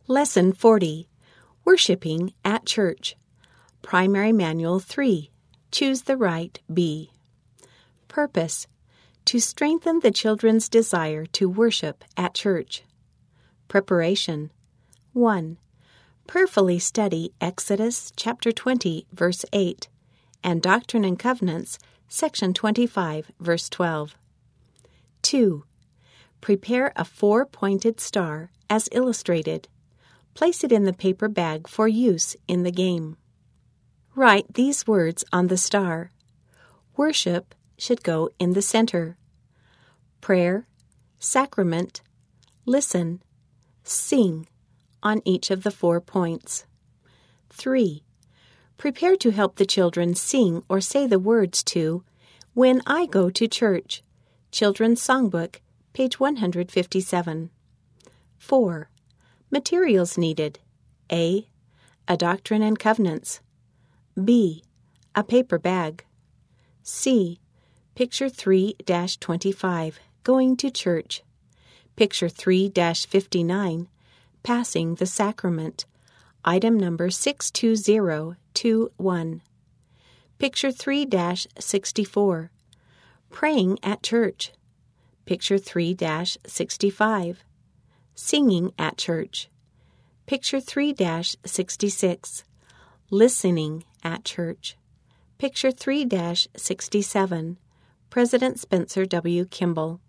Lesson 40. Worshipping at Church. Primary Manual 3. Choose the right B. Purpose. To strengthen the children's desire to worship at church. Preparation. 1. Prayerfully study Exodus chapter 20, verse 8, and Doctrine and Covenants, section 25, verse 12. 2. Prepare a 4-pointed star as illustrated. Place it in the paper bag for use in the game. Write these words on the star. Worship should go in the center. Prayer, sacrament, listen, sing on each of the 4 points. 3. Prepare to help the children sing or say the words to When I Go to Church, Children's Songbook, page 157. 4. Materials needed. A. A Doctrine and Covenants. B. A paper bag. C. Picture 3-25, Going to Church. Picture 3-59, Passing the Sacrament. Item number 62021. Picture 3-64, Praying at Church. Picture 3-65, Singing at Church. Picture 3-66, Listening at Church. Picture 3-67, President Spencer W. Kimball.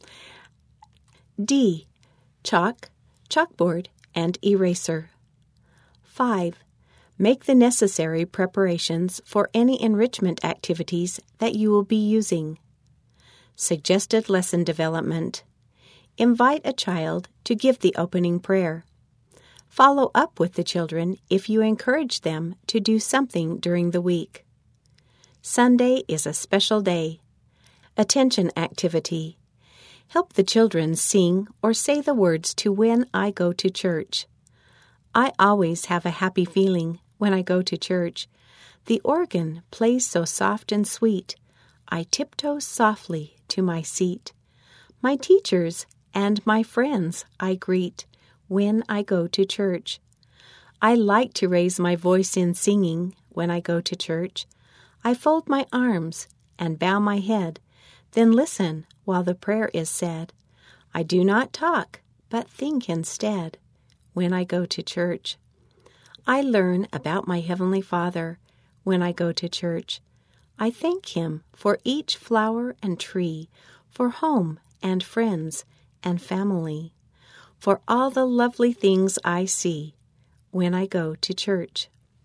D. Chalk, chalkboard, and eraser. 5. Make the necessary preparations for any enrichment activities that you will be using. Suggested lesson development. Invite a child to give the opening prayer. Follow up with the children if you encourage them to do something during the week. Sunday is a special day. Attention activity. Help the children sing or say the words to When I Go to Church. I always have a happy feeling when I go to church. The organ plays so soft and sweet. I tiptoe softly to my seat. My teachers and my friends I greet when I go to church. I like to raise my voice in singing when I go to church. I fold my arms and bow my head, then listen while the prayer is said. I do not talk, but think instead when I go to church. I learn about my Heavenly Father when I go to church. I thank Him for each flower and tree, for home and friends and family, for all the lovely things I see when I go to church.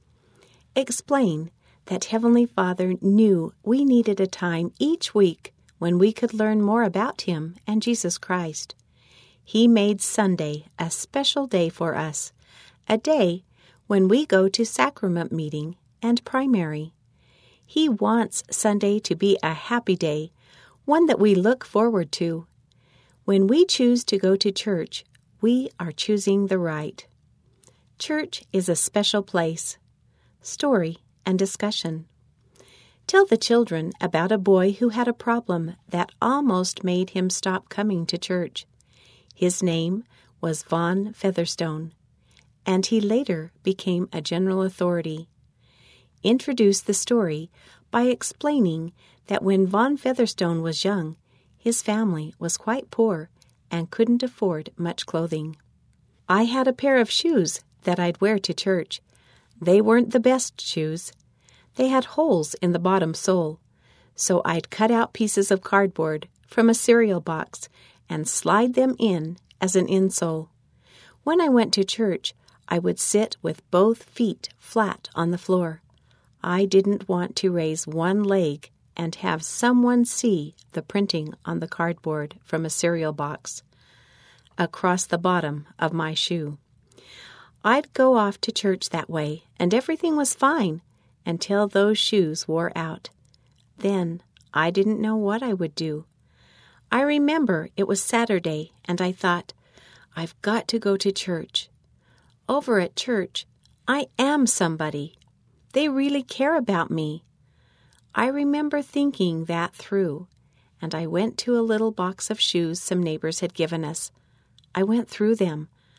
Explain that Heavenly Father knew we needed a time each week when we could learn more about Him and Jesus Christ. He made Sunday a special day for us, a day when we go to sacrament meeting and primary. He wants Sunday to be a happy day, one that we look forward to. When we choose to go to church, we are choosing the right. Church is a special place. Story and discussion. Tell the children about a boy who had a problem that almost made him stop coming to church. His name was Von Featherstone, and he later became a general authority. Introduce the story by explaining that when Von Featherstone was young, his family was quite poor and couldn't afford much clothing. I had a pair of shoes that I'd wear to church. They weren't the best shoes. They had holes in the bottom sole, so I'd cut out pieces of cardboard from a cereal box and slide them in as an insole. When I went to church, I would sit with both feet flat on the floor. I didn't want to raise one leg and have someone see the printing on the cardboard from a cereal box across the bottom of my shoe. I'd go off to church that way, and everything was fine until those shoes wore out. Then I didn't know what I would do. I remember it was Saturday, and I thought, I've got to go to church. Over at church, I am somebody. They really care about me. I remember thinking that through, and I went to a little box of shoes some neighbors had given us. I went through them.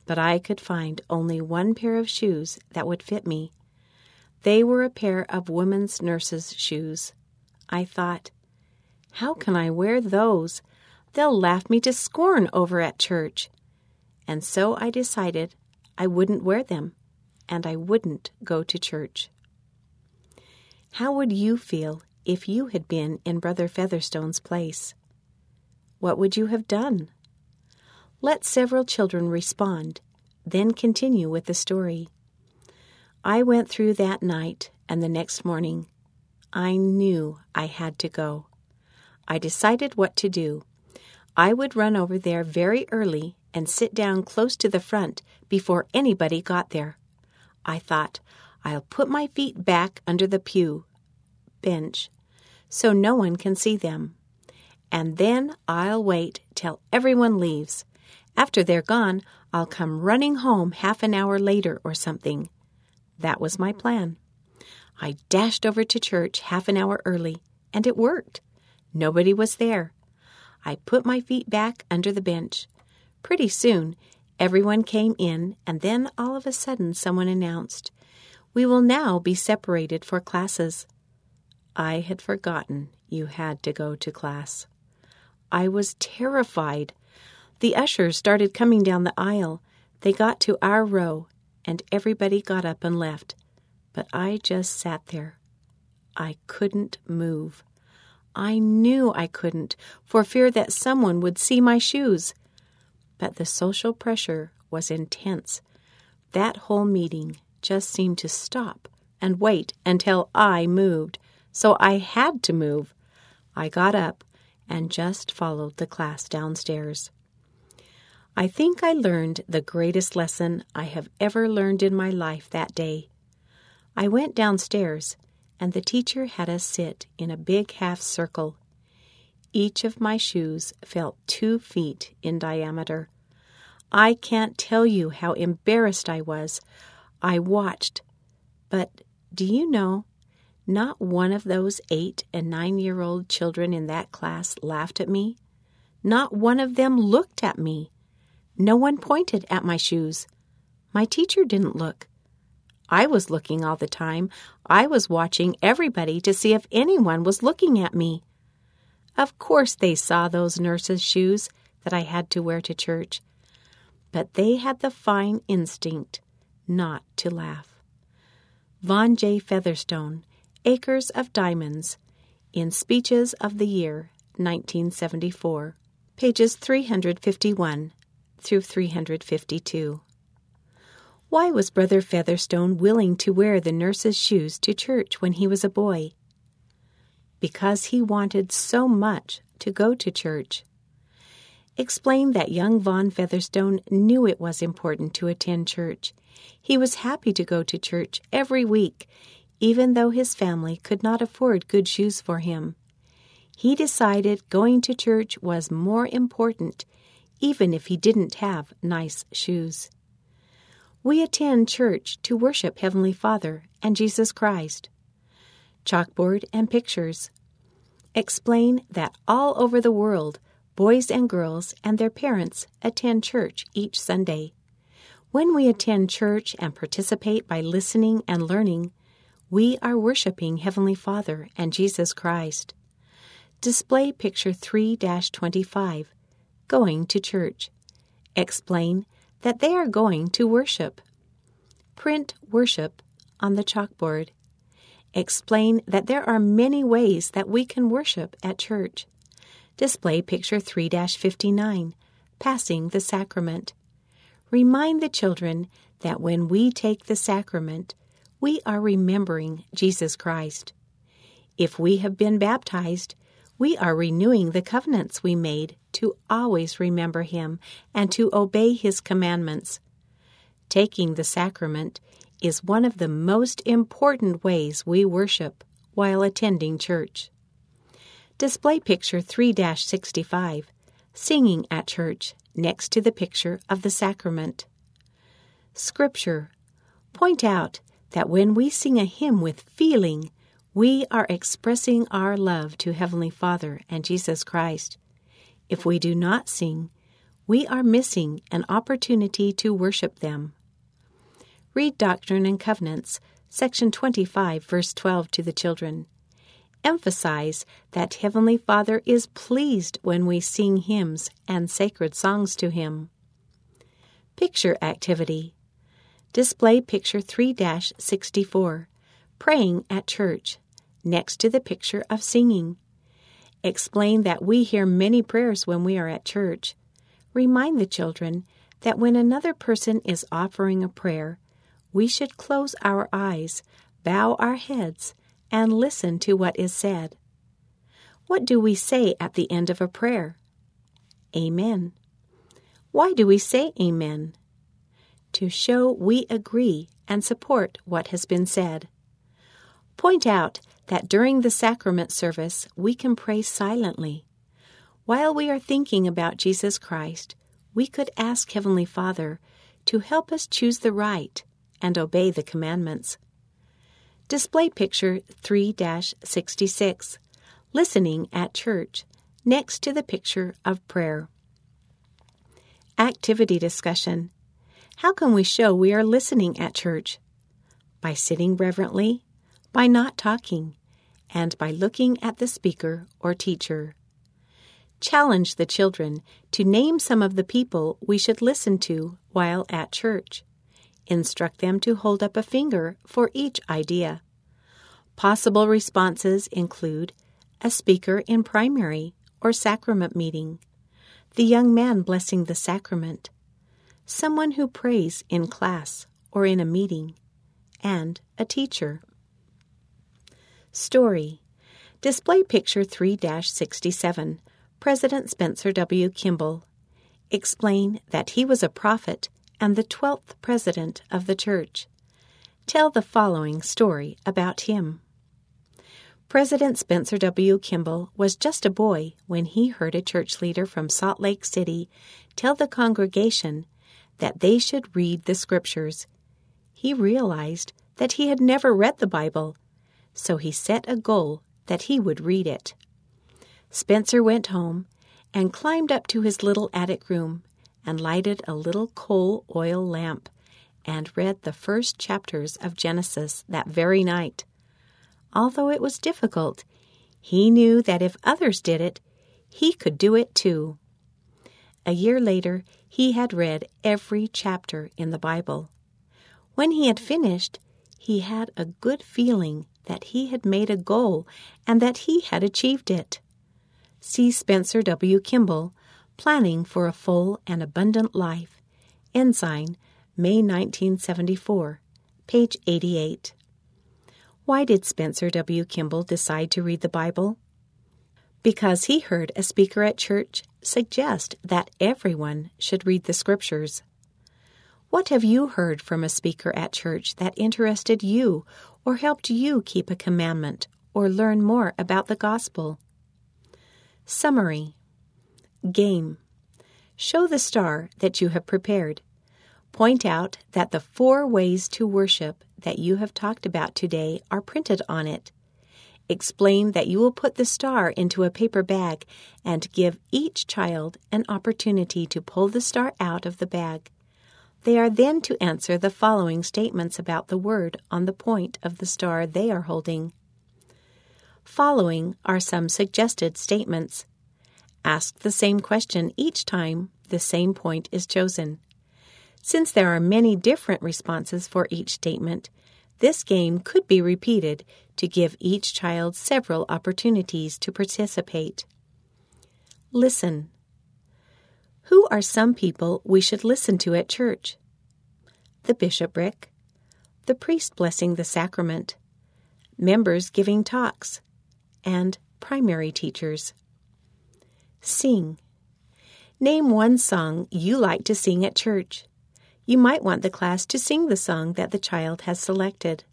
but I could find only one pair of shoes that would fit me. They were a pair of women's nurses' shoes. I thought, how can I wear those? They'll laugh me to scorn over at church. And so I decided I wouldn't wear them, and I wouldn't go to church. How would you feel if you had been in Brother Featherstone's place? What would you have done? Let several children respond, then continue with the story. I went through that night and the next morning. I knew I had to go. I decided what to do. I would run over there very early and sit down close to the front before anybody got there. I thought, I'll put my feet back under the bench, so no one can see them. And then I'll wait till everyone leaves. After they're gone, I'll come running home half an hour later or something. That was my plan. I dashed over to church half an hour early, and it worked. Nobody was there. I put my feet back under the bench. Pretty soon, everyone came in, and then all of a sudden someone announced, "We will now be separated for classes." I had forgotten you had to go to class. I was terrified. The ushers started coming down the aisle. They got to our row, and everybody got up and left. But I just sat there. I couldn't move. I knew I couldn't, for fear that someone would see my shoes. But the social pressure was intense. That whole meeting just seemed to stop and wait until I moved. So I had to move. I got up and just followed the class downstairs. I think I learned the greatest lesson I have ever learned in my life that day. I went downstairs, and the teacher had us sit in a big half circle. Each of my shoes felt 2 feet in diameter. I can't tell you how embarrassed I was. I watched. But do you know, not one of those 8- and 9-year-old children in that class laughed at me. Not one of them looked at me. No one pointed at my shoes. My teacher didn't look. I was looking all the time. I was watching everybody to see if anyone was looking at me. Of course they saw those nurses' shoes that I had to wear to church. But they had the fine instinct not to laugh. Vaughn J. Featherstone, Acres of Diamonds, in Speeches of the Year, 1974, pages 351 through 352. Why was Brother Featherstone willing to wear the nurse's shoes to church when he was a boy? Because he wanted so much to go to church. Explain that young Vaughn Featherstone knew it was important to attend church. He was happy to go to church every week, even though his family could not afford good shoes for him. He decided going to church was more important, even if he didn't have nice shoes. We attend church to worship Heavenly Father and Jesus Christ. Chalkboard and pictures. Explain that all over the world, boys and girls and their parents attend church each Sunday. When we attend church and participate by listening and learning, we are worshiping Heavenly Father and Jesus Christ. Display picture 3-25, going to church. Explain that they are going to worship. Print worship on the chalkboard. Explain that there are many ways that we can worship at church. Display picture 3-59, passing the sacrament. Remind the children that when we take the sacrament, we are remembering Jesus Christ. If we have been baptized, we are renewing the covenants we made to always remember Him and to obey His commandments. Taking the sacrament is one of the most important ways we worship while attending church. Display picture 3-65, singing at church, next to the picture of the sacrament. Scripture. Point out that when we sing a hymn with feeling, we are expressing our love to Heavenly Father and Jesus Christ. If we do not sing, we are missing an opportunity to worship them. Read Doctrine and Covenants, section 25, verse 12 to the children. Emphasize that Heavenly Father is pleased when we sing hymns and sacred songs to Him. Picture activity. Display picture 3-64, Praying at Church, next to the picture of singing. Explain that we hear many prayers when we are at church. Remind the children that when another person is offering a prayer, we should close our eyes, bow our heads, and listen to what is said. What do we say at the end of a prayer? Amen. Why do we say amen? To show we agree and support what has been said. Point out that during the sacrament service we can pray silently. While we are thinking about Jesus Christ, we could ask Heavenly Father to help us choose the right and obey the commandments. Display picture 3-66, Listening at Church, next to the picture of prayer. Activity discussion. How can we show we are listening at church? By sitting reverently, by not talking, and by looking at the speaker or teacher. Challenge the children to name some of the people we should listen to while at church. Instruct them to hold up a finger for each idea. Possible responses include a speaker in primary or sacrament meeting, the young man blessing the sacrament, someone who prays in class or in a meeting, and a teacher. Story. Display picture 3-67, President Spencer W. Kimball. Explain that he was a prophet and the 12th president of the church. Tell the following story about him. President Spencer W. Kimball was just a boy when he heard a church leader from Salt Lake City tell the congregation that they should read the scriptures. He realized that he had never read the Bible, so he set a goal that he would read it. Spencer went home and climbed up to his little attic room and lighted a little coal oil lamp and read the first chapters of Genesis that very night. Although it was difficult, he knew that if others did it, he could do it too. A year later, he had read every chapter in the Bible. When he had finished, he had a good feeling that he had made a goal and that he had achieved it. See Spencer W. Kimball, Planning for a Full and Abundant Life, Ensign, May 1974, page 88. Why did Spencer W. Kimball decide to read the Bible? Because he heard a speaker at church suggest that everyone should read the Scriptures. What have you heard from a speaker at church that interested you or helped you keep a commandment or learn more about the gospel? Summary. Game. Show the star that you have prepared. Point out that the 4 ways to worship that you have talked about today are printed on it. Explain that you will put the star into a paper bag and give each child an opportunity to pull the star out of the bag. They are then to answer the following statements about the word on the point of the star they are holding. Following are some suggested statements. Ask the same question each time the same point is chosen. Since there are many different responses for each statement, this game could be repeated to give each child several opportunities to participate. Listen. Who are some people we should listen to at church? The bishopric, the priest blessing the sacrament, members giving talks, and primary teachers. Sing. Name one song you like to sing at church. You might want the class to sing the song that the child has selected.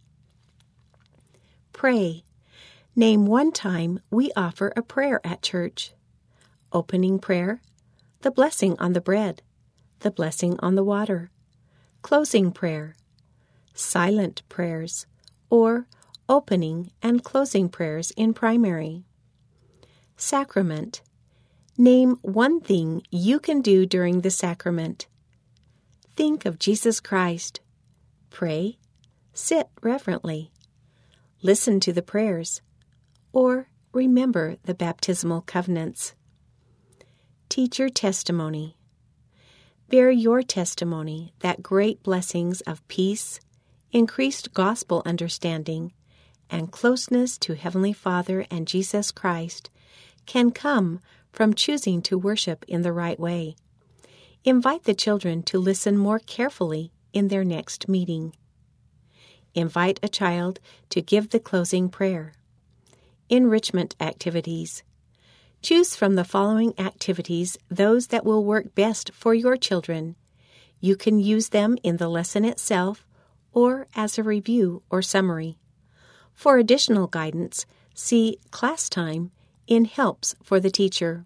Pray. Name one time we offer a prayer at church. Opening prayer, the blessing on the bread, the blessing on the water, closing prayer, silent prayers, or opening and closing prayers in primary. Sacrament. Name one thing you can do during the sacrament. Think of Jesus Christ. Pray. Sit reverently. Listen to the prayers. Or remember the baptismal covenants. Teacher testimony. Bear your testimony that great blessings of peace, increased gospel understanding, and closeness to Heavenly Father and Jesus Christ can come from choosing to worship in the right way. Invite the children to listen more carefully in their next meeting. Invite a child to give the closing prayer. Enrichment activities. Choose from the following activities those that will work best for your children. You can use them in the lesson itself or as a review or summary. For additional guidance, see Class Time in Helps for the Teacher.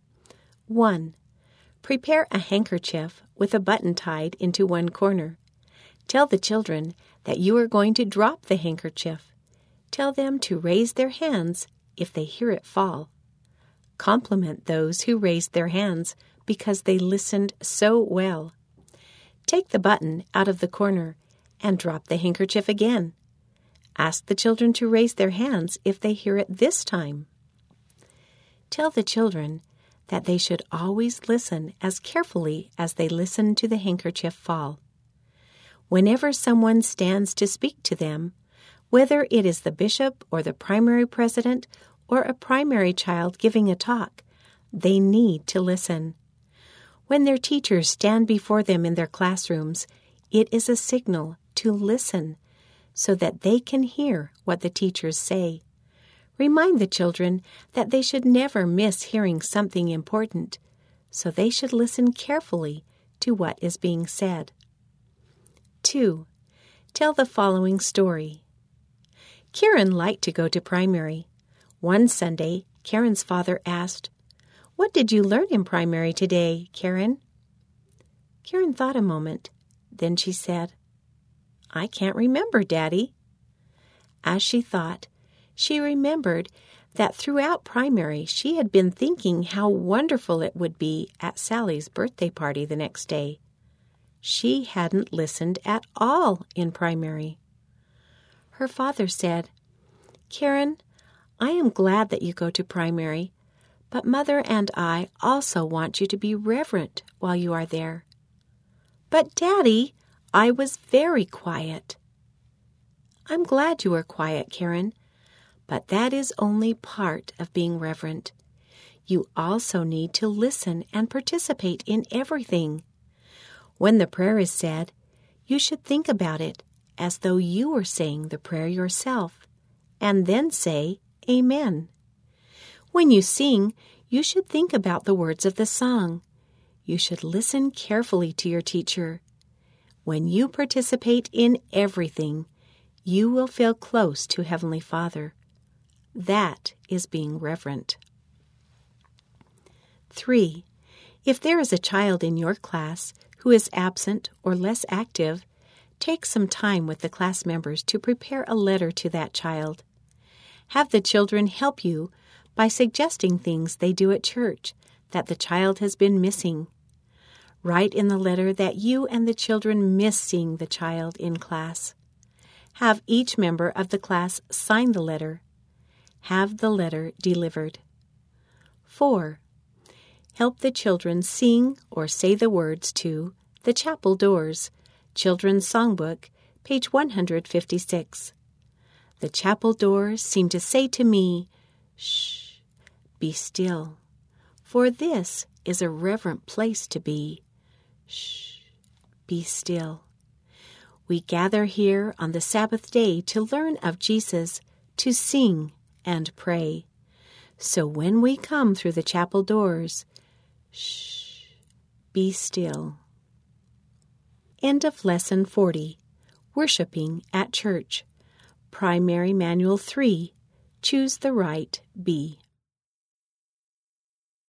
1. Prepare a handkerchief with a button tied into one corner. Tell the children that you are going to drop the handkerchief. Tell them to raise their hands if they hear it fall. Compliment those who raised their hands because they listened so well. Take the button out of the corner and drop the handkerchief again. Ask the children to raise their hands if they hear it this time. Tell the children that they should always listen as carefully as they listen to the handkerchief fall. Whenever someone stands to speak to them, whether it is the bishop or the primary president or a primary child giving a talk, they need to listen. When their teachers stand before them in their classrooms, it is a signal to listen so that they can hear what the teachers say. Remind the children that they should never miss hearing something important, so they should listen carefully to what is being said. 2. Tell the following story. Karen liked to go to primary. One Sunday, Karen's father asked, "What did you learn in primary today, Karen?" Karen thought a moment. Then she said, "I can't remember, Daddy." As she thought, she remembered that throughout primary she had been thinking how wonderful it would be at Sally's birthday party the next day. She hadn't listened at all in primary. Her father said, "Karen, I am glad that you go to primary, but Mother and I also want you to be reverent while you are there." "But, Daddy, I was very quiet." "I'm glad you were quiet, Karen, but that is only part of being reverent. You also need to listen and participate in everything. When the prayer is said, you should think about it as though you were saying the prayer yourself, and then say, Amen. When you sing, you should think about the words of the song. You should listen carefully to your teacher. When you participate in everything, you will feel close to Heavenly Father. That is being reverent. 3. If there is a child in your class who is absent or less active, take some time with the class members to prepare a letter to that child. Have the children help you by suggesting things they do at church that the child has been missing. Write in the letter that you and the children miss seeing the child in class. Have each member of the class sign the letter. Have the letter delivered. 4. Help the children sing or say the words to The Chapel Doors, Children's Songbook, page 156. The chapel doors seem to say to me, "Shh, be still, for this is a reverent place to be. Shh, be still." We gather here on the Sabbath day to learn of Jesus, to sing and pray. So when we come through the chapel doors, shh, be still. End of Lesson 40. Worshipping at Church. Primary Manual 3. Choose the right B.